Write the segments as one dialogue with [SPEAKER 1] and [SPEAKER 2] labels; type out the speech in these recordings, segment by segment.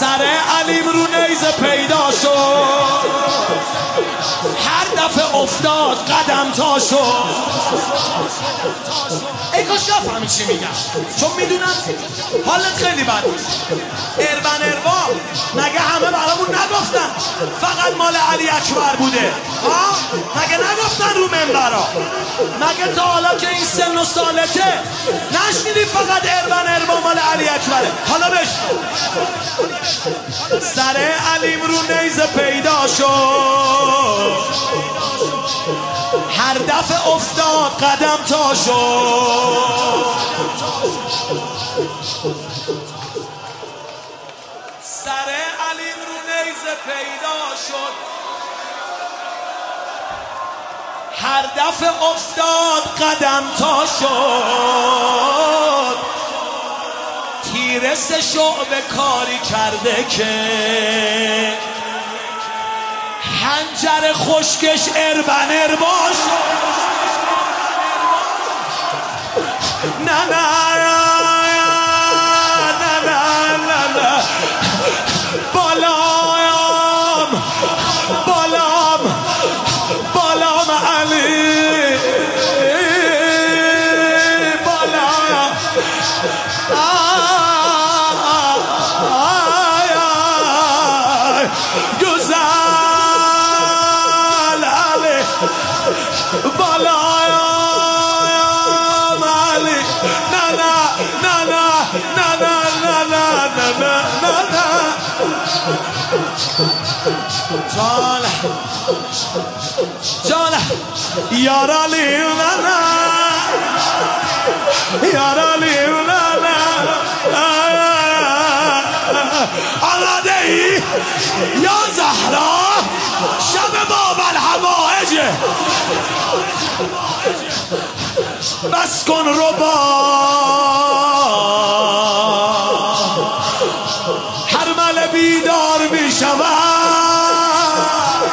[SPEAKER 1] سر علیم رو نیزه پیدا شد، هر دفعه افتاد قدم تا شد. ای کاش نفهمی چی میگم، چون میدونم حالت خیلی بد. اربن اربا مگه همه برامون نگفتن فقط مال علی اکبر بوده؟ ها مگه نگفتن رو منبرا؟ مگه تا حالا که این سن و سالته نشنیدی فقط اربن اربا مال علی اکبره؟ حالا بشنو. سر علیم رو نیزه پیدا شد، هر دفعه افتاد قدم تا شد. سر علیم رو نیزه پیدا شد، هر دفعه افتاد قدم تا شد. تیر سه شعبه کاری کرده که حنجر خشکش اربن اربا شد. نه نه نه نه نه نه بالام بالام بالام علی بالام گزل علی بالایم علی. نه نه نه نه نه نه نه نه نه نه نه جان جان یار علی نه نه یار علی نه نه آماده ای یا زهرا شب باب الحوائجه بس کن رباب هر مل بیدار می شود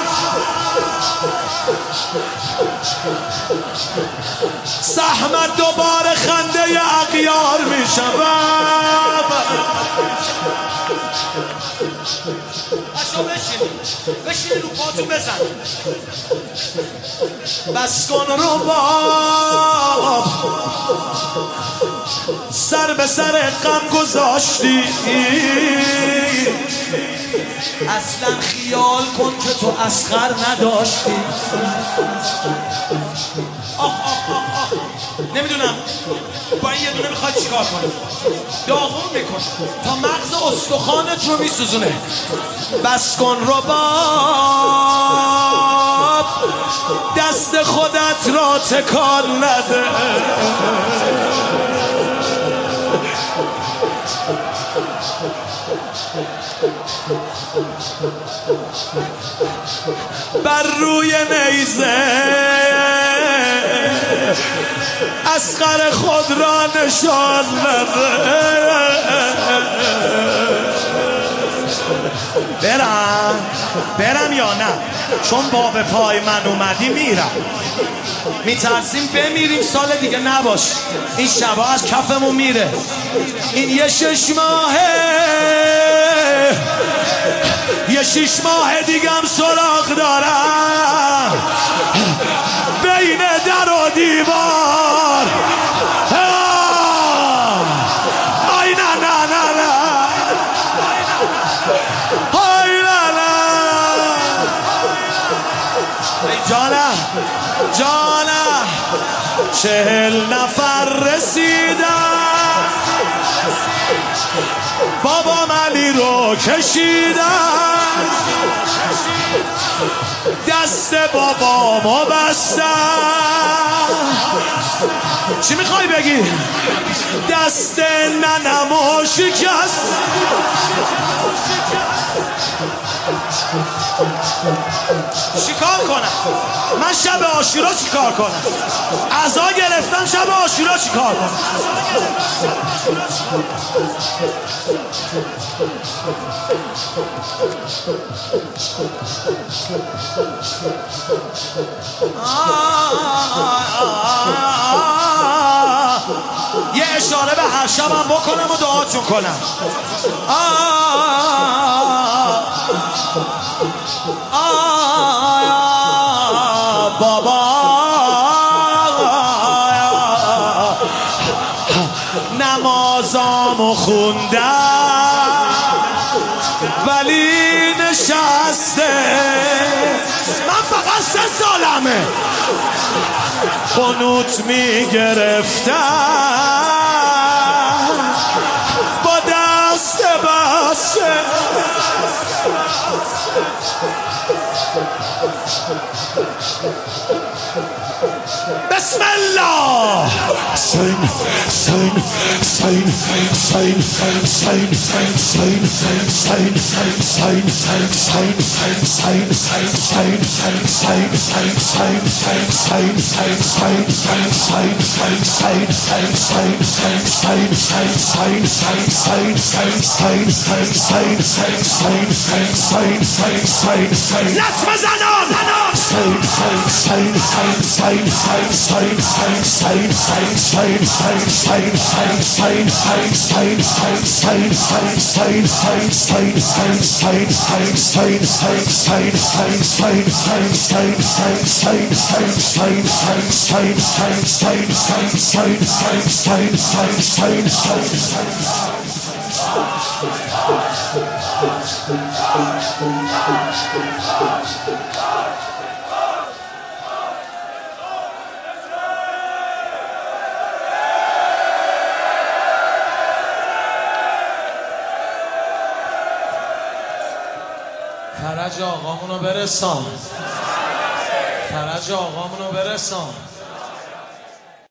[SPEAKER 1] زحمت دوباره خنده اغیار می شود. بشینی رو پاتون بزن بس کن رباب سر به سر غم گذاشتی اصلا خیال کن که تو اصغر نداشتی. آخ آخ آخ آخ نمیدونم با این یه دونه میخواد چیکار کنه؟ داغون میکن تا مغز استخوانت رو میسوزونه. بس کن رباب دست خودت را تکان نده بر روی نیزه اصغر خود را نشان نده. برم یا نه؟ چون باب پای من اومدی میرم. میترسیم بمیریم سال دیگه نباش. این شبا از کفمون میره. این یه 6 ماه دیگه هم سراغ دارم بین در و دیوار. آی نه نه نه نه آی نه نه جانم جانم 40 نفر رسیدن بابام علی رو کشیدن دست بابامو بستن. چی میخوای بگی؟ دست ننمو شکست چیکار کنم؟ من شب عاشورا چیکار کنم؟ عزا گرفتم شب عاشورا چیکار کنم؟ یه اشاره به هر شبم بکنم و دعاتون کنم. بابا نمازامو خوندم ولی نشسته، من فقط 3 سالمه قنوت میگرفتم با دست بسته. بسم الله. سین سین سین سین سین سین سین سین سین سین سین سین سین فرج آقامونو برسان، فرج آقامونو برسان.